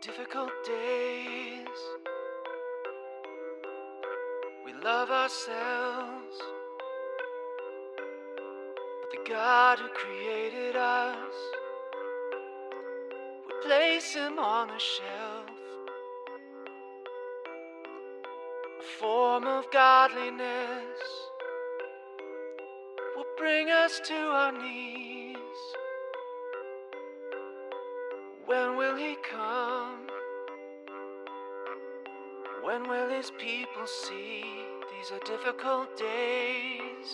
difficult days. We love ourselves, but the God who created us, we place him on a shelf. A form of godliness will bring us to our knees. When will he come? When will his people see these are difficult days?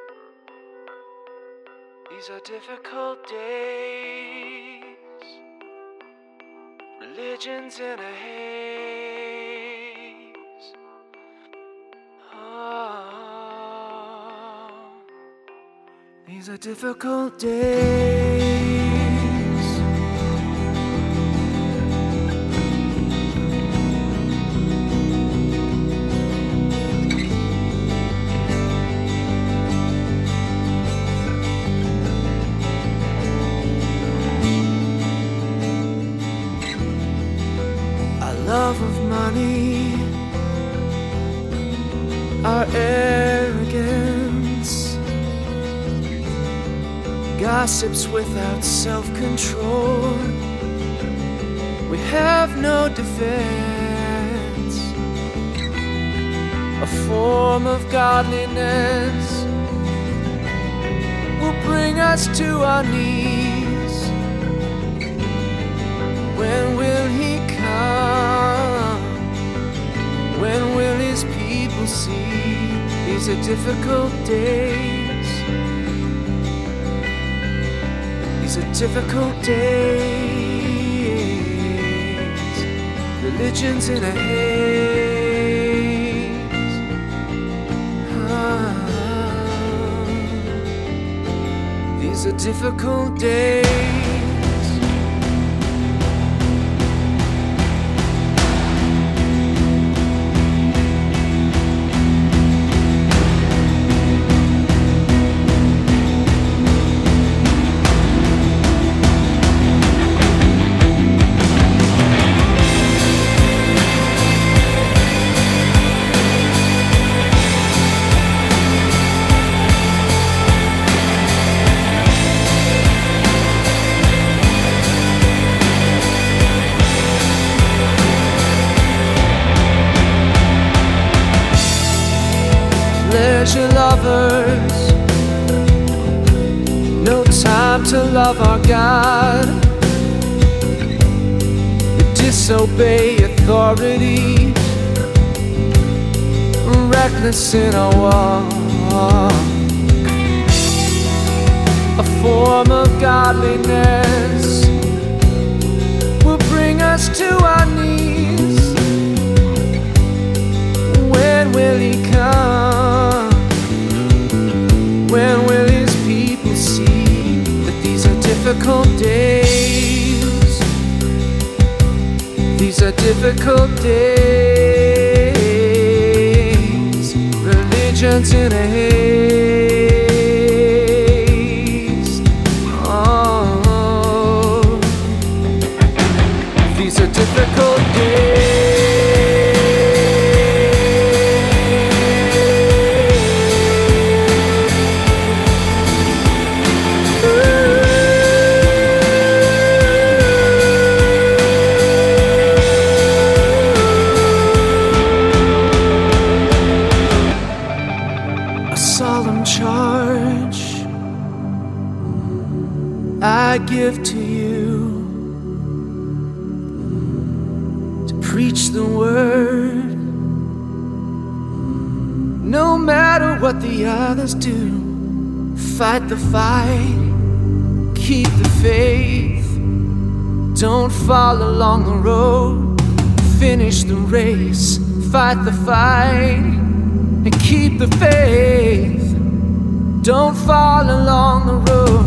These are difficult days. Religion's in a haze. Oh, these are difficult days. Love of money, our arrogance, gossips without self-control. We have no defense. A form of godliness will bring us to our knees. When will he come? When will his people see these are difficult days? These are difficult days. Religion's in a haze. These are difficult days. Pleasure lovers, no time to love our God. We disobey authority, reckless in our walk. A form of godliness will bring us to our knees. When will he come? When will his people see that these are difficult days? These are difficult days. Religion's in a haze. Oh, these are difficult days. Solemn charge I give to you, to preach the word, no matter what the others do. Fight the fight, keep the faith, don't fall along the road. Finish the race, fight the fight and keep the faith. Don't fall along the road.